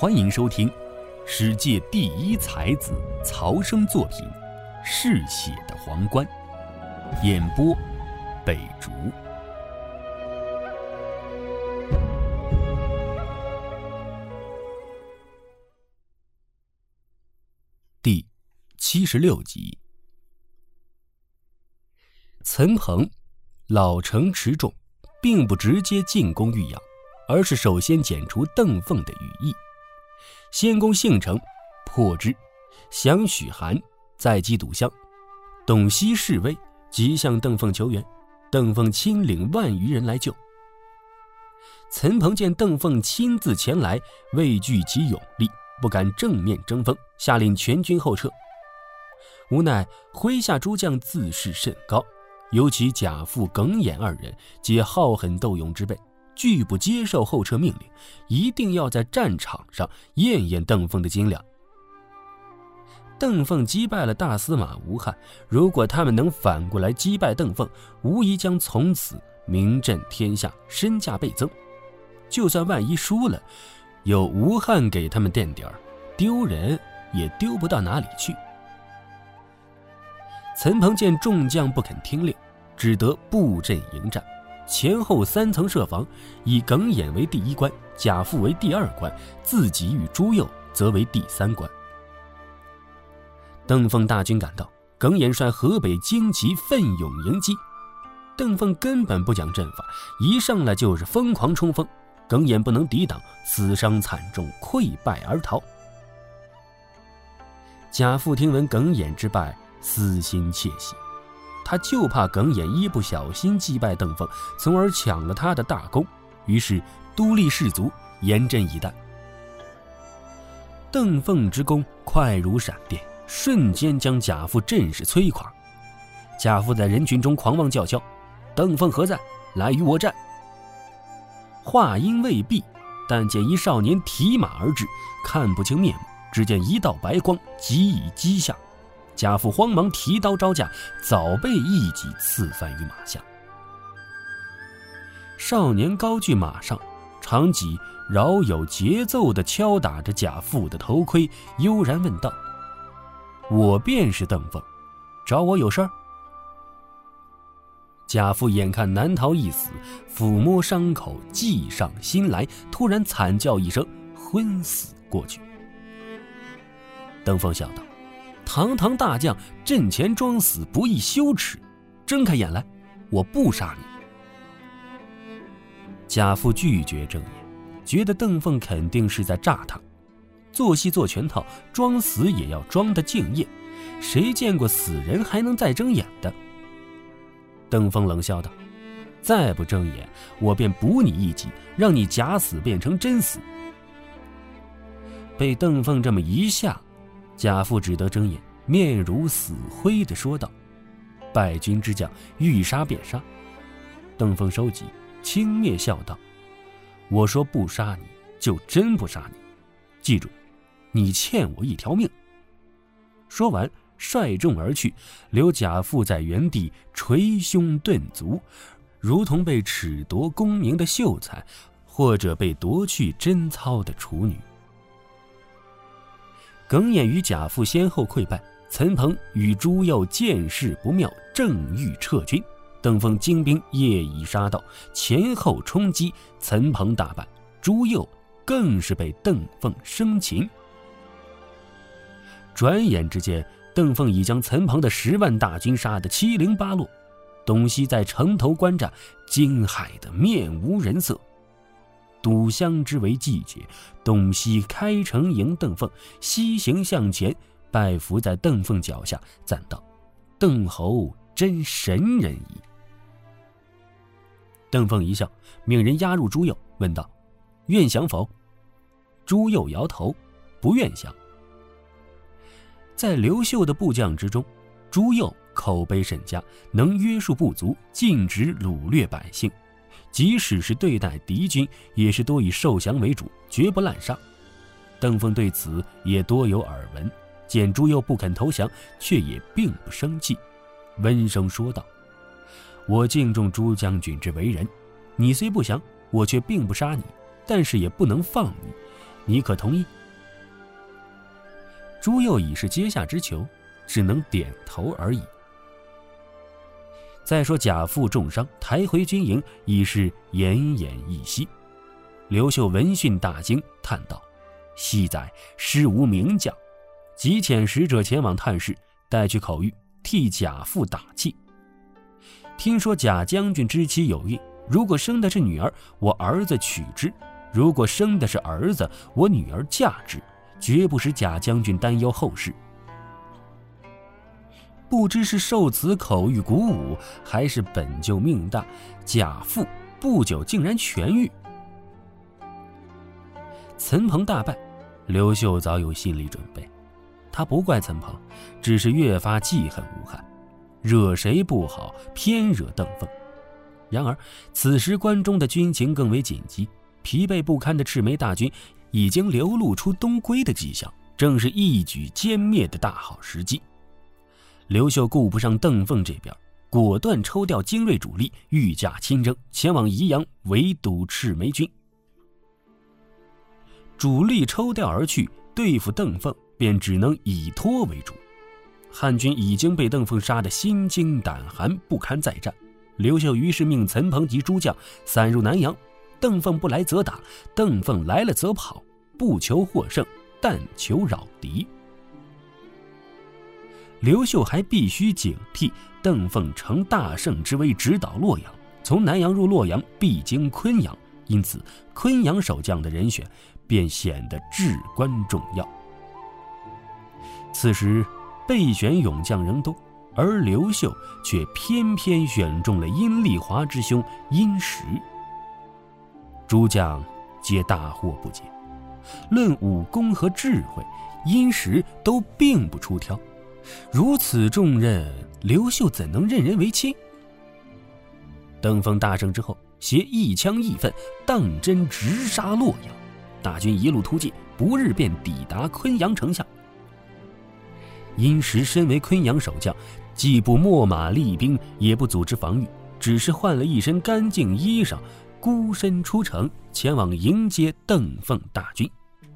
欢迎收听世界第一才子曹生作品《嗜血的皇冠》，演播北竹。第76集。岑彭老成持重，并不直接进攻豫阳，而是首先剪除邓凤的羽翼，先攻杏城，破之，降许寒，再击笃襄。董熙示威，即向邓凤求援，邓凤亲领万余人来救。岑彭见邓凤亲自前来，畏惧其勇力，不敢正面争锋，下令全军后撤。无奈麾下诸将自视甚高，尤其贾父、耿弇二人皆好狠斗勇之辈，拒不接受后撤命令，一定要在战场上验验邓凤的斤两。邓凤击败了大司马吴汉，如果他们能反过来击败邓凤，无疑将从此名震天下，身价倍增。就算万一输了，有吴汉给他们垫底儿，丢人也丢不到哪里去。岑彭见众将不肯听令，只得布阵迎战，前后3层设防，以耿弇为第一关，贾父为第2关，自己与朱佑则为第3关。邓凤大军赶到，耿弇率河北精骑奋勇迎击。邓凤根本不讲阵法，一上来就是疯狂冲锋，耿弇不能抵挡，死伤惨重，溃败而逃。贾父听闻耿弇之败，私心窃喜，他就怕耿弇一不小心击败邓凤，从而抢了他的大功，于是督力士卒，严阵以待。邓凤之功快如闪电，瞬间将贾父阵势摧垮。贾父在人群中狂妄叫嚣：“邓凤何在？来与我战！”话音未毕，但见一少年提马而至，看不清面目，只见一道白光即已击下。贾父慌忙提刀招架，早被一戟刺翻于马下。少年高踞马上，长戟饶有节奏地敲打着贾父的头盔，悠然问道：“我便是邓凤，找我有事儿？”贾父眼看难逃一死，抚摸伤口，计上心来，突然惨叫一声，昏死过去。邓凤笑道：“堂堂大将，阵前装死，不亦羞耻？睁开眼来，我不杀你。”贾父拒绝睁眼，觉得邓凤肯定是在诈他，做戏做全套，装死也要装得敬业，谁见过死人还能再睁眼的？邓凤冷笑道：“再不睁眼，我便补你一击，让你假死变成真死。”被邓凤这么一吓，贾父只得睁眼，面如死灰地说道：“败军之将，欲杀便杀。”邓凤收戟，轻蔑笑道：“我说不杀你，就真不杀你，记住，你欠我一条命。”说完率众而去，留贾父在原地捶胸顿足，如同被褫夺功名的秀才，或者被夺去贞操的处女。耿弇与贾父先后溃败，岑彭与朱佑见势不妙，正欲撤军，邓凤精兵夜已杀到，前后冲击，岑彭大败，朱佑更是被邓凤生擒。转眼之间，邓凤已将岑彭的10万大军杀得七零八落。董熙在城头观战，惊骇得面无人色。笃襄之为季节，董熙开城迎邓凤，西行向前，拜伏在邓凤脚下，赞道：“邓侯真神人矣。”邓凤一笑，命人押入朱佑，问道：“愿降否？”朱佑摇头，不愿降。在刘秀的部将之中，朱佑口碑甚佳，能约束部族，禁止掳掠百姓，即使是对待敌军，也是多以受降为主，绝不滥杀。邓凤对此也多有耳闻，见朱佑不肯投降，却也并不生气，温声说道：“我敬重朱将军之为人，你虽不降，我却并不杀你，但是也不能放你， 你可同意？”朱佑已是阶下之囚，只能点头而已。再说贾父重伤，抬回军营已是奄奄一息。刘秀闻讯大惊，叹道：“惜哉，师无名将！”即遣使者前往探视，带去口谕，替贾父打气。听说贾将军之妻有孕，如果生的是女儿，我儿子娶之；如果生的是儿子，我女儿嫁之，绝不使贾将军担忧后事。不知是受此口谕鼓舞，还是本就命大，贾父不久竟然痊愈。岑彭大败，刘秀早有心理准备，他不怪岑彭，只是越发记恨吴汉，惹谁不好，偏惹邓凤。然而此时关中的军情更为紧急，疲惫不堪的赤眉大军已经流露出东归的迹象，正是一举歼灭的大好时机。刘秀顾不上邓凤这边，果断抽调精锐主力，御驾亲征，前往宜阳围堵赤眉军。主力抽调而去，对付邓凤便只能以拖为主。汉军已经被邓凤杀得心惊胆寒，不堪再战。刘秀于是命岑彭及诸将散入南阳，邓凤不来则打，邓凤来了则跑，不求获胜，但求扰敌。刘秀还必须警惕邓凤乘大胜之威直捣洛阳，从南阳入洛阳必经昆阳，因此昆阳守将的人选便显得至关重要。此时备选勇将仍多，而刘秀却偏偏选中了阴丽华之兄殷实。诸将皆大惑不解，论武功和智慧，殷实都并不出挑。如此重任，刘秀怎能任人为亲？邓凤大胜之后，携一枪一奋，当真直杀洛阳。大军一路突进，不日便抵达昆阳城下。殷实身为昆阳守将，既不秣马厉兵，也不组织防御，只是换了一身干净衣裳，孤身出城，前往迎接邓凤大军。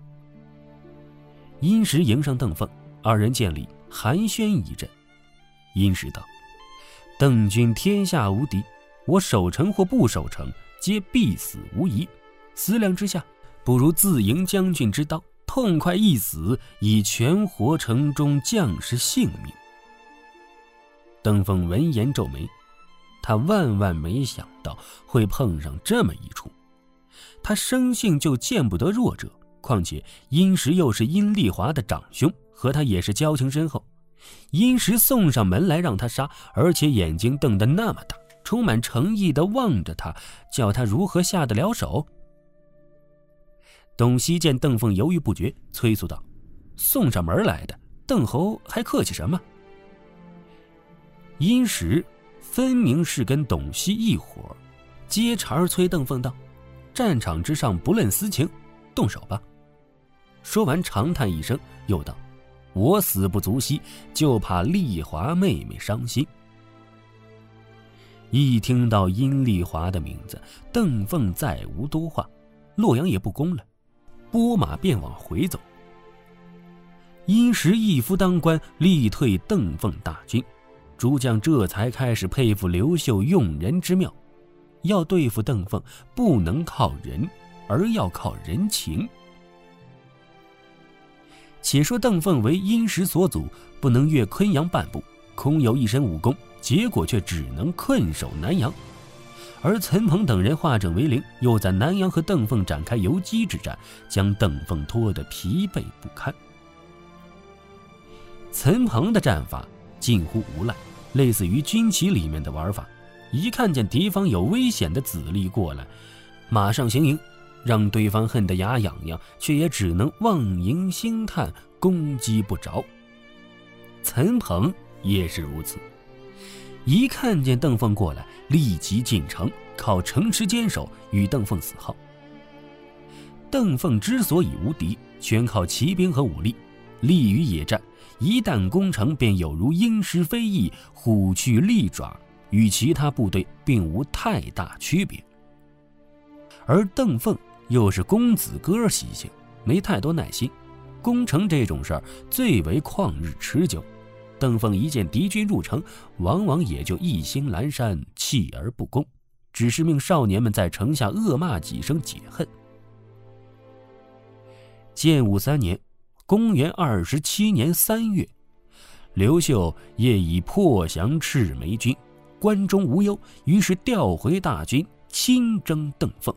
殷实迎上邓凤，二人见礼，寒暄一阵。殷实道：“邓军天下无敌，我守城或不守城，皆必死无疑。思量之下，不如自迎将军之刀，痛快一死，以全活城中将士性命。”邓凤闻言皱眉，他万万没想到会碰上这么一出。他生性就见不得弱者，况且殷实又是殷丽华的长兄，和他也是交情深厚。殷实送上门来让他杀，而且眼睛瞪得那么大，充满诚意地望着他，叫他如何下得了手？董熙见邓凤犹豫不决，催促道：“送上门来的，邓侯还客气什么？”殷实分明是跟董熙一伙，接茬催邓凤道：“战场之上不论私情，动手吧。”说完长叹一声，又道：“我死不足惜，就怕丽华妹妹伤心。”一听到殷丽华的名字，邓凤再无多话，洛阳也不攻了，拨马便往回走。殷实一夫当关，力退邓凤大军，诸将这才开始佩服刘秀用人之妙。要对付邓凤，不能靠人，而要靠人情。且说邓凤为殷实所阻，不能越昆阳半步，空有一身武功，结果却只能困守南阳。而岑彭等人化整为零，又在南阳和邓凤展开游击之战，将邓凤拖得疲惫不堪。岑彭的战法近乎无赖，类似于军旗里面的玩法，一看见敌方有危险的子弟过来，马上行营，让对方恨得牙痒痒，却也只能望迎兴叹，攻击不着。岑彭也是如此，一看见邓凤过来，立即进城，靠城池坚守，与邓凤死耗。邓凤之所以无敌，全靠骑兵和武力，利于野战，一旦攻城，便有如鹰狮飞翼，虎踞利爪，与其他部队并无太大区别。而邓凤又是公子哥习性， 没太多耐心，攻城这种事儿最为旷日持久。邓凤一见敌军入城，往往也就一心阑珊，弃而不攻，只是命少年们在城下恶骂几声解恨。建武3年，公元27年3月，刘秀业已破降赤眉军，关中无忧，于是调回大军亲征邓凤。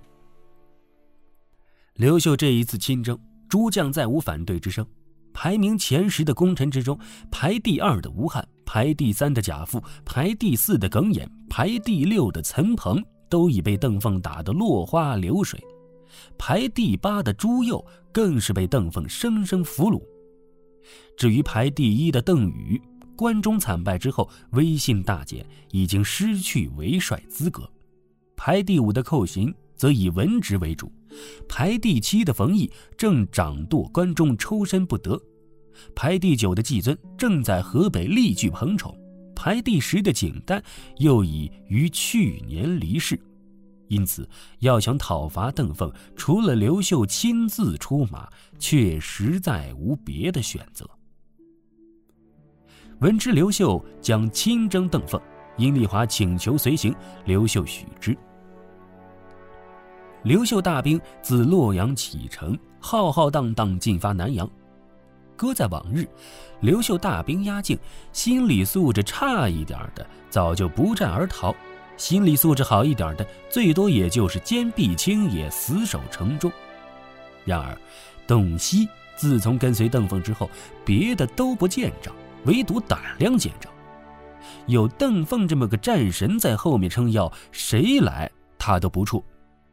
刘秀这一次亲征，诸将再无反对之声。排名前10的功臣之中，排第2的吴汉，排第3的贾父，排第4的耿弇，排第6的岑彭，都已被邓凤打得落花流水。排第8的朱佑更是被邓凤生生俘虏。至于排第1的邓禹，关中惨败之后威信大减，已经失去为帅资格。排第5的寇恂则以文职为主，排第7的冯异正掌舵关中抽身不得，排第9的季尊正在河北力拒彭宠，排第10的景丹又已于去年离世。因此要想讨伐邓凤，除了刘秀亲自出马，却实在无别的选择。闻知刘秀将亲征邓凤，阴丽华请求随行，刘秀许之。刘秀大兵自洛阳启程，浩浩荡荡进发南阳。搁在往日，刘秀大兵压境，心理素质差一点的早就不战而逃，心理素质好一点的最多也就是坚壁清野，死守城中。然而董熙自从跟随邓凤之后，别的都不见着，唯独胆量见着。有邓凤这么个战神在后面撑腰，谁来他都不怵。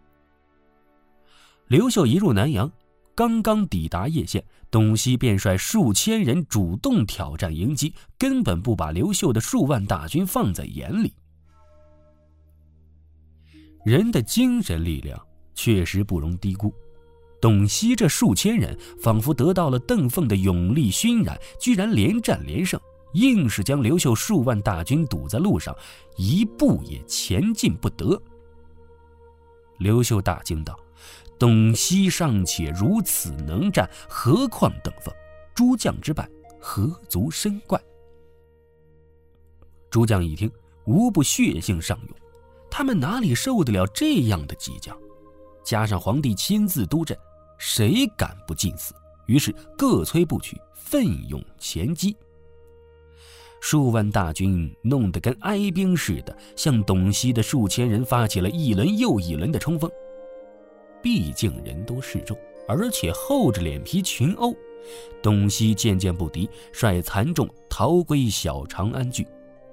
刘秀一入南阳，刚刚抵达叶县，董熙便率数千人主动挑战迎击，根本不把刘秀的数万大军放在眼里。人的精神力量确实不容低估，董熙这数千人仿佛得到了邓凤的勇力熏染，居然连战连胜，硬是将刘秀数万大军堵在路上，一步也前进不得。刘秀大惊道：董熙尚且如此能战，何况邓凤？诸将之败，何足深怪？诸将一听，无不血性上涌，他们哪里受得了这样的激将？加上皇帝亲自督阵，谁敢不尽死？于是各催不取，奋勇前击。数万大军弄得跟哀兵似的，向董熙的数千人发起了一轮又一轮的冲锋。毕竟人多势众，而且厚着脸皮群殴，董熙渐渐不敌，率残众逃归小长安郡。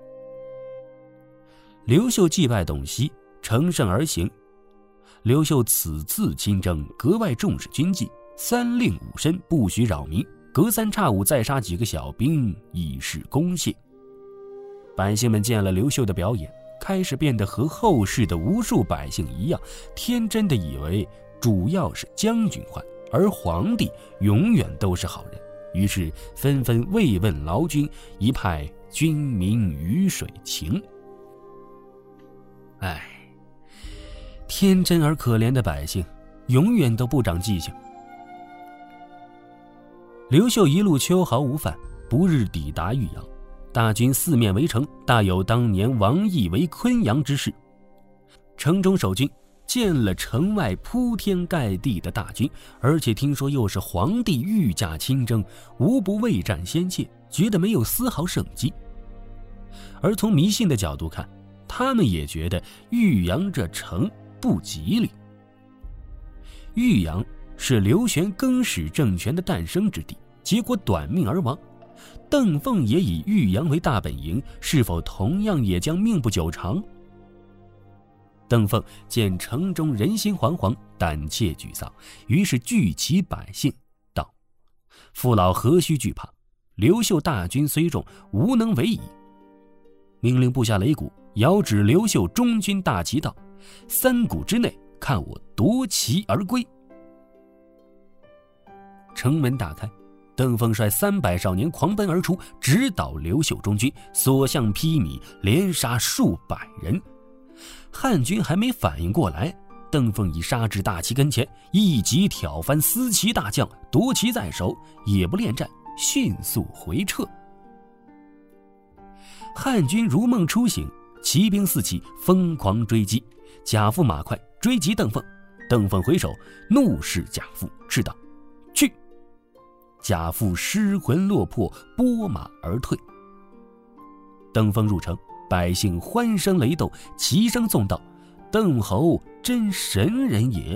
刘秀祭拜董熙，乘胜而行。刘秀此次亲征格外重视军纪，三令五申，不许扰民，隔三差五再杀几个小兵，以示公谢。百姓们见了刘秀的表演，开始变得和后世的无数百姓一样，天真的以为主要是将军坏，而皇帝永远都是好人，于是纷纷慰问劳军，一派军民鱼水情。天真而可怜的百姓永远都不长记性。刘秀一路秋毫无犯，不日抵达豫阳，大军四面围城，大有当年王毅围昆阳之势。城中守军见了城外铺天盖地的大军，而且听说又是皇帝御驾亲征，无不畏战心切，觉得没有丝毫胜机。而从迷信的角度看，他们也觉得豫阳这城不吉利。豫阳是刘玄更始政权的诞生之地，结果短命而亡。邓凤也以豫阳为大本营，是否同样也将命不久长？邓凤见城中人心惶惶，胆怯沮丧，于是聚集百姓，道：父老何须惧怕？刘秀大军虽众，无能为矣。命令部下擂鼓，遥指刘秀中军大旗道：3鼓之内，看我夺旗而归。城门大开，邓凤率300少年狂奔而出，直捣刘秀中军，所向披靡，连杀数百人。汉军还没反应过来， 邓凤已杀至大旗跟前，一戟挑翻司骑大将，夺旗在手，也不恋战，迅速回撤。汉军如梦初醒，骑兵四起，疯狂追击，贾父马快追击邓凤。邓凤回首，怒视贾父，斥道：“去！”贾父失魂落魄，拨马而退。邓凤入城，百姓欢声雷动，齐声颂道：“邓侯真神人也！”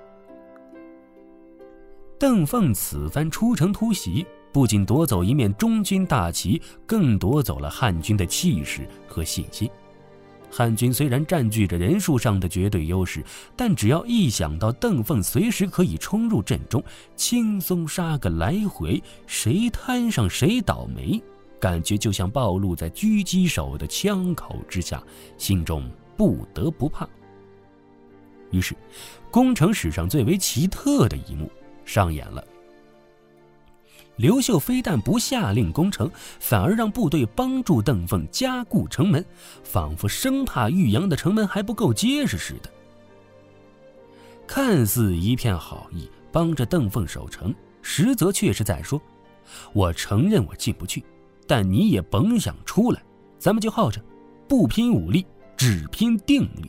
邓凤此番出城突袭，不仅夺走一面中军大旗，更夺走了汉军的气势和信心。汉军虽然占据着人数上的绝对优势，但只要一想到邓凤随时可以冲入阵中，轻松杀个来回，谁摊上谁倒霉，感觉就像暴露在狙击手的枪口之下，心中不得不怕。于是攻城史上最为奇特的一幕上演了。刘秀非但不下令攻城，反而让部队帮助邓凤加固城门，仿佛生怕玉阳的城门还不够结实似的。看似一片好意，帮着邓凤守城，实则却是在说：“我承认我进不去，但你也甭想出来，咱们就耗着，不拼武力，只拼定力。”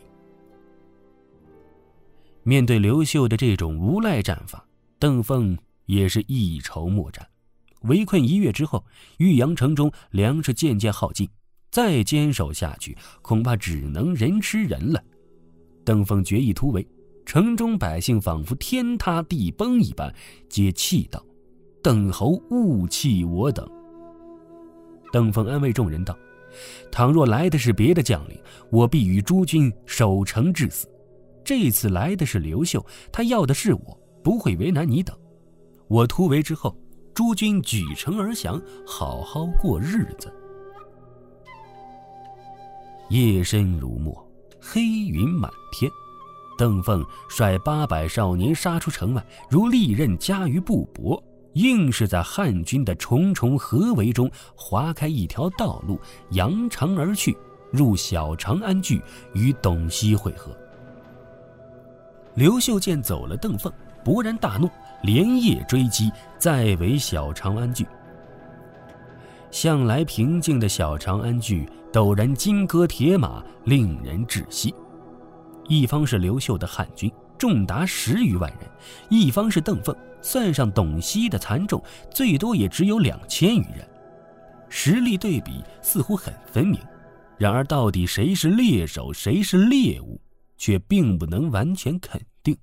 面对刘秀的这种无赖战法，邓凤也是一筹莫展。围困1月之后，玉阳城中粮食渐渐耗尽，再坚守下去，恐怕只能人吃人了。邓凤决意突围，城中百姓仿佛天塌地崩一般，皆气道：“邓侯勿弃我等。”邓凤安慰众人道：“倘若来的是别的将领，我必与诸军守城至死。这次来的是刘秀，他要的是我，不会为难你等。我突围之后，诸军举城而降，好好过日子。”夜深如墨，黑云满天。邓凤率800少年杀出城外，如利刃加于布帛，硬是在汉军的重重合围中划开一条道路，扬长而去，入小长安郡，与董熙会合。刘秀见走了邓凤，勃然大怒，连夜追击，再围小长安郡。向来平静的小长安郡陡然金戈铁马，令人窒息。一方是刘秀的汉军，众达10余万人；一方是邓凤，算上董熙的残众，最多也只有2000余人。实力对比似乎很分明，然而到底谁是猎手，谁是猎物，却并不能完全肯定。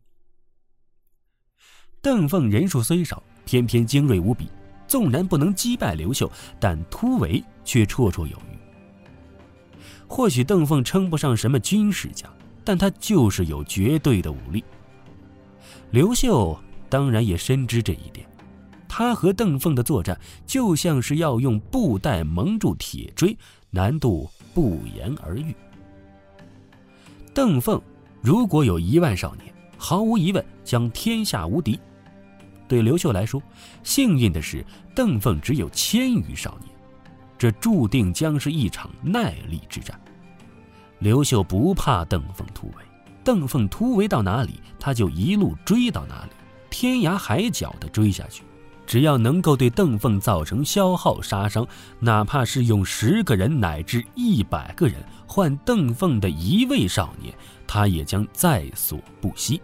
邓凤人数虽少，偏偏精锐无比，纵然不能击败刘秀，但突围却绰绰有余。或许邓凤称不上什么军事家，但他就是有绝对的武力。刘秀当然也深知这一点，他和邓凤的作战就像是要用布袋蒙住铁锥，难度不言而喻。邓凤如果有1万少年，毫无疑问将天下无敌。对刘秀来说，幸运的是邓凤只有1000余少年，这注定将是一场耐力之战。刘秀不怕邓凤突围，邓凤突围到哪里，他就一路追到哪里，天涯海角地追下去。只要能够对邓凤造成消耗杀伤，哪怕是用10个人乃至100个人换邓凤的1位少年，他也将在所不惜。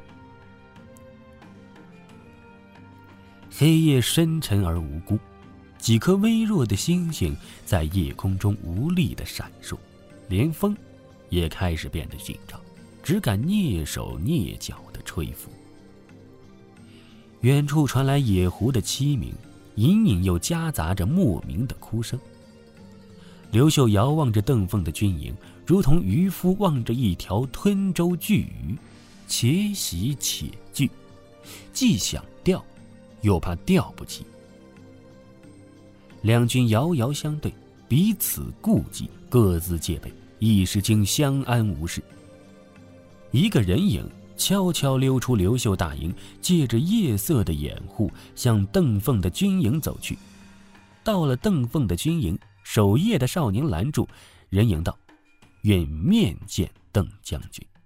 黑夜深沉而无辜，几颗微弱的星星在夜空中无力地闪烁，连风也开始变得紧张，只敢蹑手蹑脚地吹拂。远处传来野狐的凄鸣，隐隐又夹杂着莫名的哭声。刘秀遥望着邓凤的军营，如同渔夫望着一条吞舟巨鱼，且喜且惧，既想钓，又怕钓不起。两军遥遥相对，彼此顾忌，各自戒备，一时竟相安无事。一个人影悄悄溜出刘秀大营，借着夜色的掩护，向邓凤的军营走去。到了邓凤的军营，守夜的少年拦住，人影道：“愿面见邓将军。”